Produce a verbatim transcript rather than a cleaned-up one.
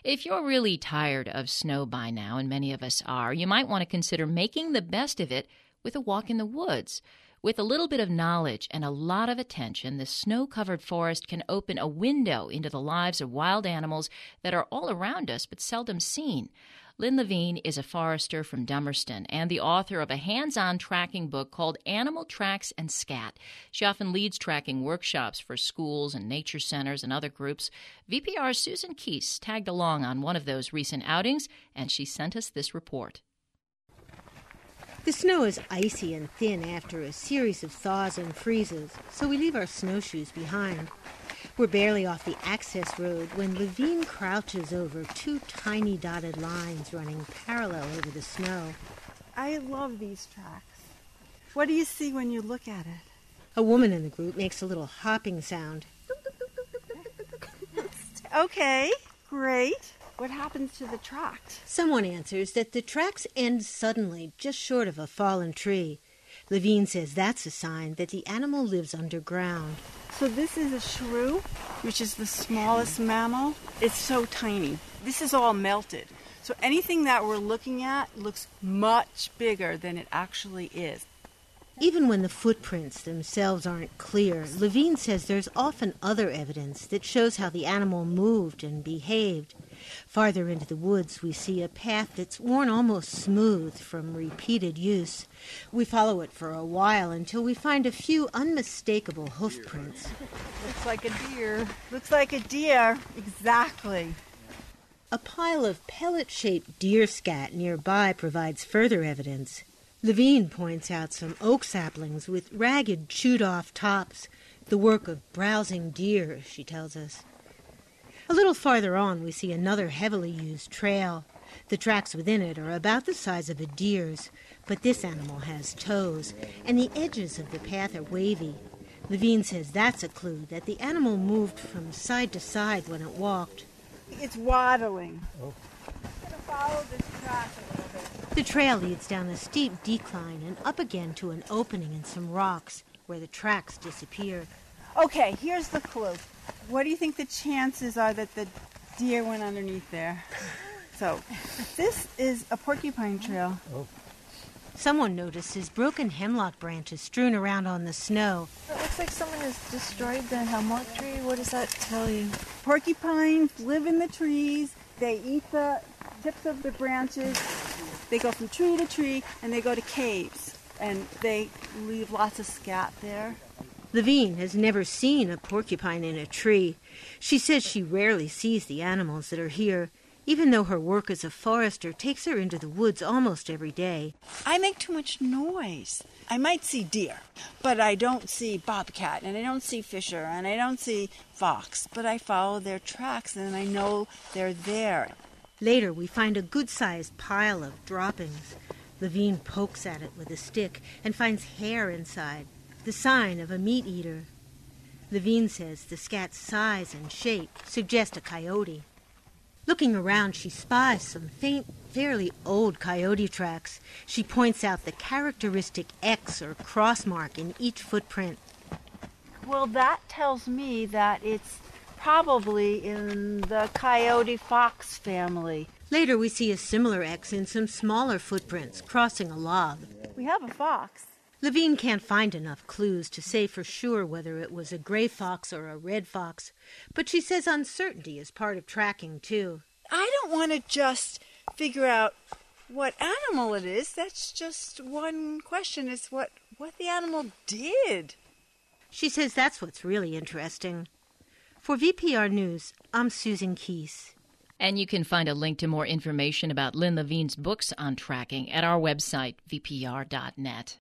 If you're really tired of snow by now, and many of us are, you might want to consider making the best of it with a walk in the woods. With a little bit of knowledge and a lot of attention, the snow-covered forest can open a window into the lives of wild animals that are all around us but seldom seen. Lynn Levine is a forester from Dummerston and the author of a hands-on tracking book called Animal Tracks and Scat. She often leads tracking workshops for schools and nature centers and other groups. V P R's Susan Keese tagged along on one of those recent outings, and she sent us this report. The snow is icy and thin after a series of thaws and freezes, so we leave our snowshoes behind. We're barely off the access road when Levine crouches over two tiny dotted lines running parallel over the snow. I love these tracks. What do you see when you look at it? A woman in the group makes a little hopping sound. Okay, great. What happens to the tracks? Someone answers that the tracks end suddenly, just short of a fallen tree. Levine says that's a sign that the animal lives underground. So this is a shrew, which is the smallest mammal. It's so tiny. This is all melted. So anything that we're looking at looks much bigger than it actually is. Even when the footprints themselves aren't clear, Levine says there's often other evidence that shows how the animal moved and behaved. Farther into the woods, we see a path that's worn almost smooth from repeated use. We follow it for a while until we find a few unmistakable hoof prints. Looks like a deer. Looks like a deer. Exactly. A pile of pellet-shaped deer scat nearby provides further evidence. Levine points out some oak saplings with ragged, chewed-off tops, the work of browsing deer, she tells us. A little farther on, we see another heavily used trail. The tracks within it are about the size of a deer's, but this animal has toes, and the edges of the path are wavy. Levine says that's a clue that the animal moved from side to side when it walked. It's waddling. Oh. I'm going to follow this track a little bit. The trail leads down a steep decline and up again to an opening in some rocks where the tracks disappear. Okay, here's the clue. What do you think the chances are that the deer went underneath there? So, this is a porcupine trail. Oh. Someone notices broken hemlock branches strewn around on the snow. It looks like someone has destroyed the hemlock tree. What does that tell you? Porcupines live in the trees. They eat the tips of the branches. They go from tree to tree, and they go to caves. And they leave lots of scat there. Levine has never seen a porcupine in a tree. She says she rarely sees the animals that are here, even though her work as a forester takes her into the woods almost every day. I make too much noise. I might see deer, but I don't see bobcat, and I don't see fisher, and I don't see fox, but I follow their tracks, and I know they're there. Later, we find a good-sized pile of droppings. Levine pokes at it with a stick and finds hair inside, the sign of a meat eater. Levine says the scat's size and shape suggest a coyote. Looking around, she spies some faint, fairly old coyote tracks. She points out the characteristic X or cross mark in each footprint. Well, that tells me that it's probably in the coyote-fox family. Later, we see a similar X in some smaller footprints crossing a log. We have a fox. Levine can't find enough clues to say for sure whether it was a gray fox or a red fox, but she says uncertainty is part of tracking, too. I don't want to just figure out what animal it is. That's just one question, is what, what the animal did. She says that's what's really interesting. For V P R News, I'm Susan Keese. And you can find a link to more information about Lynn Levine's books on tracking at our website, v p r dot net.